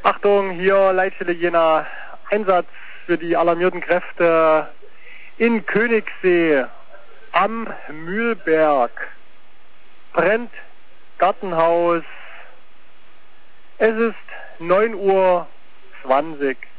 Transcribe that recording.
Achtung, hier Leitstelle Jena, Einsatz für die alarmierten Kräfte in Königssee am Mühlberg. Brennt Gartenhaus. Es ist 9:20 Uhr.